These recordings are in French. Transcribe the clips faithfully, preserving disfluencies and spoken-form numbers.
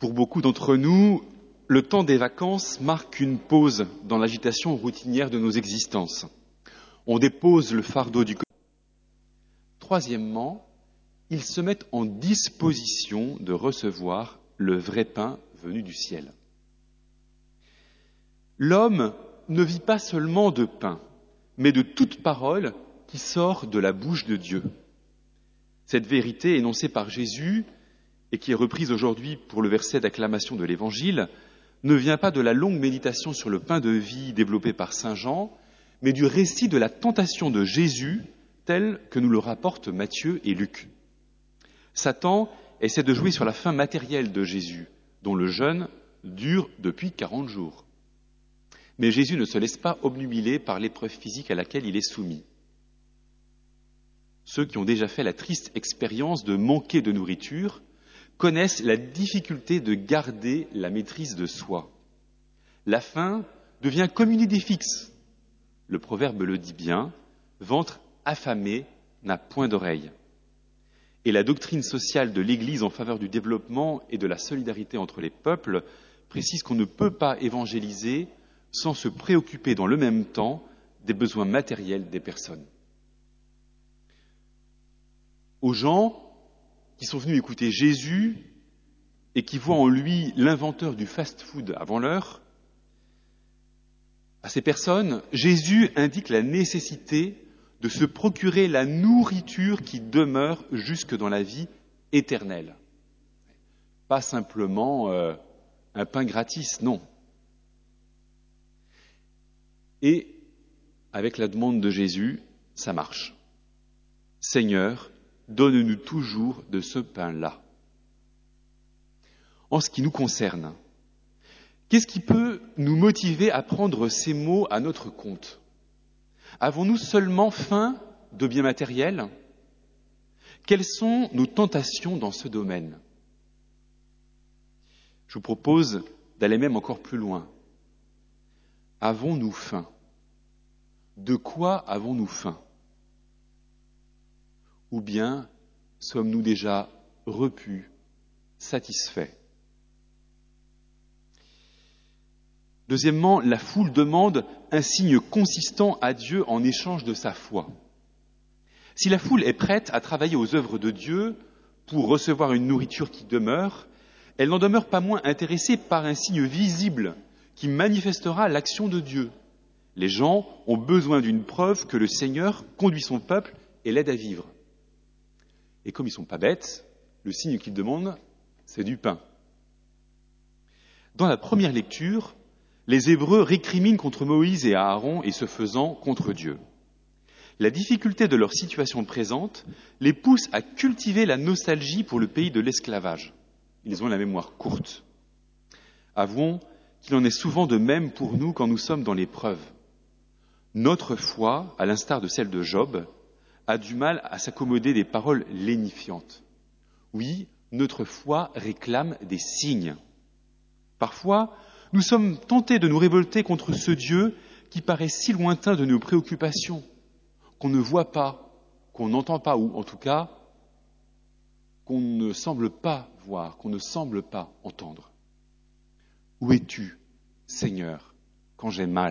Pour beaucoup d'entre nous, le temps des vacances marque une pause dans l'agitation routinière de nos existences. On dépose le fardeau du quotidien. Troisièmement, ils se mettent en disposition de recevoir le vrai pain venu du ciel. L'homme ne vit pas seulement de pain, mais de toute parole qui sort de la bouche de Dieu. Cette vérité énoncée par Jésus et qui est reprise aujourd'hui pour le verset d'acclamation de l'Évangile ne vient pas de la longue méditation sur le pain de vie développée par saint Jean, mais du récit de la tentation de Jésus tel que nous le rapportent Matthieu et Luc. Satan essaie de jouer sur la faim matérielle de Jésus, dont le jeûne dure depuis quarante jours. Mais Jésus ne se laisse pas obnubiler par l'épreuve physique à laquelle il est soumis. Ceux qui ont déjà fait la triste expérience de manquer de nourriture connaissent la difficulté de garder la maîtrise de soi. La faim devient comme une idée fixe. Le proverbe le dit bien, « Ventre affamé n'a point d'oreille ». Et la doctrine sociale de l'Église en faveur du développement et de la solidarité entre les peuples précise qu'on ne peut pas évangéliser sans se préoccuper dans le même temps des besoins matériels des personnes. Aux gens qui sont venus écouter Jésus et qui voient en lui l'inventeur du fast-food avant l'heure, à ces personnes, Jésus indique la nécessité de se procurer la nourriture qui demeure jusque dans la vie éternelle. Pas simplement euh, un pain gratis, non. Et avec la demande de Jésus, ça marche. Seigneur, donne-nous toujours de ce pain-là. En ce qui nous concerne, qu'est-ce qui peut nous motiver à prendre ces mots à notre compte ? Avons-nous seulement faim de biens matériels ? Quelles sont nos tentations dans ce domaine ? Je vous propose d'aller même encore plus loin. Avons-nous faim ? De quoi avons-nous faim ? Ou bien sommes-nous déjà repus, satisfaits ? Deuxièmement, la foule demande un signe consistant à Dieu en échange de sa foi. Si la foule est prête à travailler aux œuvres de Dieu pour recevoir une nourriture qui demeure, elle n'en demeure pas moins intéressée par un signe visible qui manifestera l'action de Dieu. Les gens ont besoin d'une preuve que le Seigneur conduit son peuple et l'aide à vivre. Et comme ils ne sont pas bêtes, le signe qu'ils demandent, c'est du pain. Dans la première lecture, les Hébreux récriminent contre Moïse et Aaron et ce faisant contre Dieu. La difficulté de leur situation présente les pousse à cultiver la nostalgie pour le pays de l'esclavage. Ils ont la mémoire courte. Avouons qu'il en est souvent de même pour nous quand nous sommes dans l'épreuve. Notre foi, à l'instar de celle de Job, a du mal à s'accommoder des paroles lénifiantes. Oui, notre foi réclame des signes. Parfois, nous sommes tentés de nous révolter contre ce Dieu qui paraît si lointain de nos préoccupations, qu'on ne voit pas, qu'on n'entend pas, ou en tout cas, qu'on ne semble pas voir, qu'on ne semble pas entendre. Où es-tu, Seigneur, quand j'ai mal ?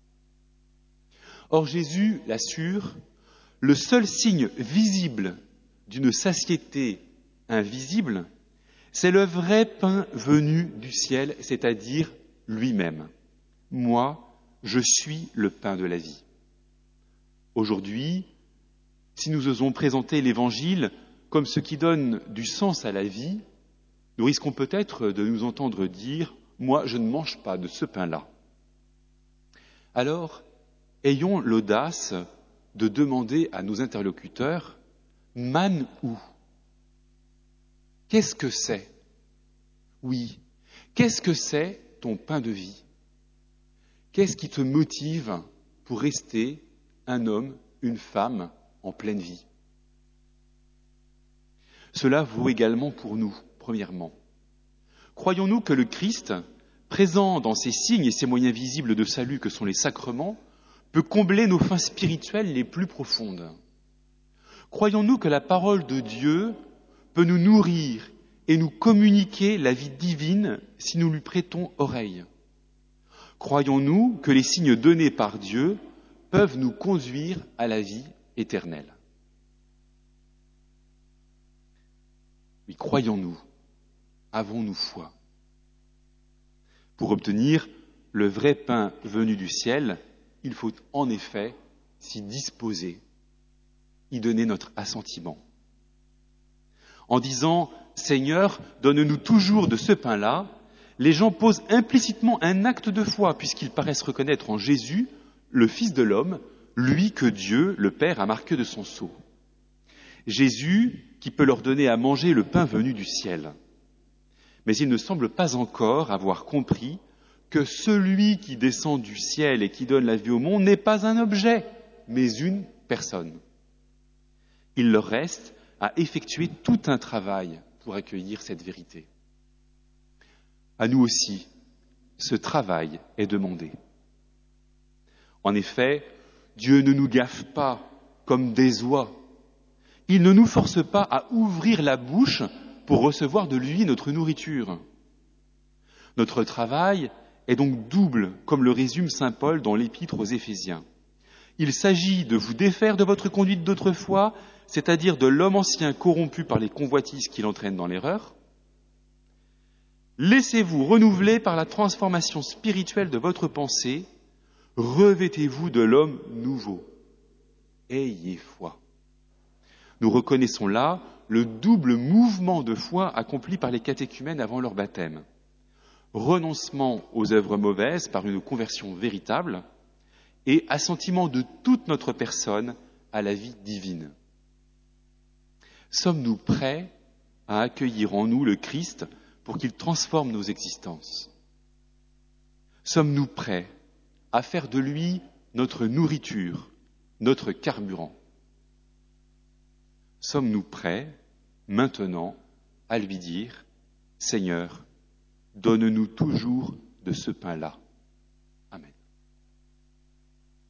Or Jésus l'assure, le seul signe visible d'une satiété invisible, c'est le vrai pain venu du ciel, c'est-à-dire lui-même. Moi, je suis le pain de la vie. Aujourd'hui, si nous osons présenter l'Évangile comme ce qui donne du sens à la vie, nous risquons peut-être de nous entendre dire « Moi, je ne mange pas de ce pain-là ». Alors, ayons l'audace de demander à nos interlocuteurs « Manne où ? Qu'est-ce que c'est ? Oui, qu'est-ce que c'est ton pain de vie ? Qu'est-ce qui te motive pour rester un homme, une femme en pleine vie ? Cela vaut également pour nous, premièrement. Croyons-nous que le Christ, présent dans ses signes et ses moyens visibles de salut que sont les sacrements, peut combler nos fins spirituelles les plus profondes ? Croyons-nous que la parole de Dieu peut nous nourrir et nous communiquer la vie divine si nous lui prêtons oreille? Croyons-nous que les signes donnés par Dieu peuvent nous conduire à la vie éternelle? Oui, croyons-nous? Avons-nous foi? Pour obtenir le vrai pain venu du ciel, il faut en effet s'y disposer, y donner notre assentiment. En disant « Seigneur, donne-nous toujours de ce pain-là », les gens posent implicitement un acte de foi puisqu'ils paraissent reconnaître en Jésus le Fils de l'homme, lui que Dieu, le Père, a marqué de son sceau. Jésus qui peut leur donner à manger le pain venu du ciel. Mais ils ne semblent pas encore avoir compris que celui qui descend du ciel et qui donne la vie au monde n'est pas un objet, mais une personne. Il leur reste à effectuer tout un travail pour accueillir cette vérité. À nous aussi, ce travail est demandé. En effet, Dieu ne nous gaffe pas comme des oies. Il ne nous force pas à ouvrir la bouche pour recevoir de lui notre nourriture. Notre travail est donc double, comme le résume saint Paul dans l'épître aux Éphésiens. Il s'agit de vous défaire de votre conduite d'autrefois, c'est-à-dire de l'homme ancien corrompu par les convoitises qui l'entraînent dans l'erreur. Laissez-vous renouveler par la transformation spirituelle de votre pensée, revêtez-vous de l'homme nouveau. Ayez foi. Nous reconnaissons là le double mouvement de foi accompli par les catéchumènes avant leur baptême. Renoncement aux œuvres mauvaises par une conversion véritable et assentiment de toute notre personne à la vie divine. Sommes-nous prêts à accueillir en nous le Christ pour qu'il transforme nos existences? Sommes-nous prêts à faire de lui notre nourriture, notre carburant? Sommes-nous prêts, maintenant, à lui dire « Seigneur, donne-nous toujours de ce pain-là »